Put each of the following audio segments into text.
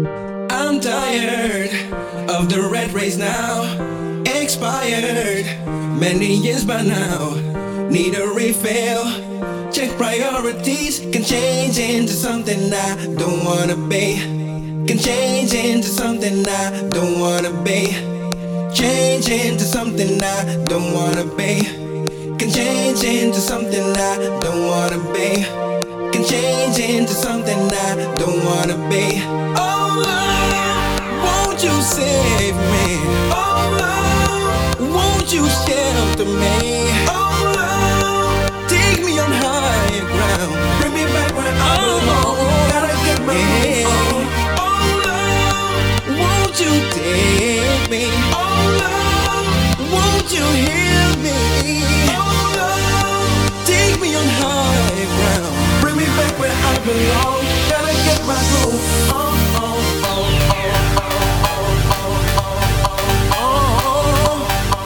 I'm tired of the red race now. Expired many years by now. Need a refill. Check priorities. Can change into something I don't wanna be. Can change into something I don't wanna be. Change into something I don't wanna be. Can change into something I don't wanna be. Can change into something I don't wanna be. Oh Lord, won't you save me? Oh Lord, won't you shelter me? Oh Lord, take me on higher ground. Bring me back where I belong. Gotta get my way. Oh Lord, won't you take me? Oh Lord, won't you heal me? Oh Lord, take me on higher ground. Bring me back where I belong. Gotta get my groove. Oh, oh, oh, oh, oh, oh, oh, oh, oh.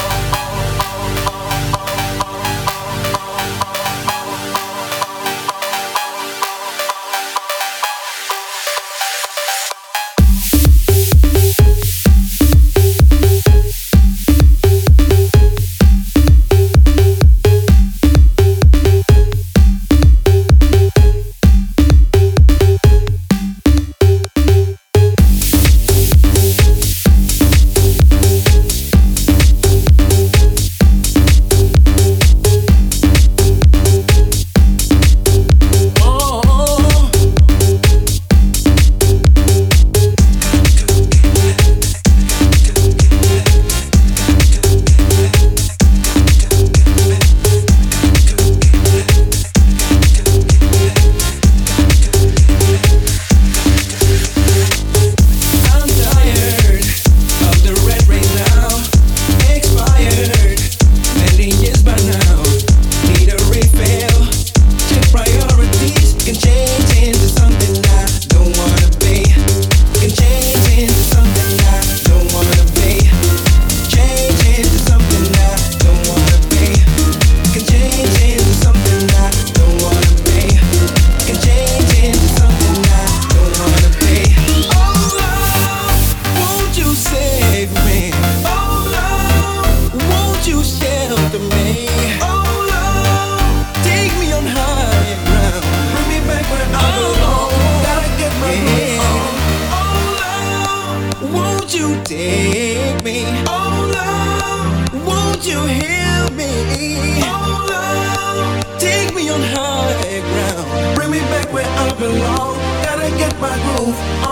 Take me, oh Lord, won't you heal me? Oh Lord, take me on higher ground. Bring me back where I belong. Gotta get my groove.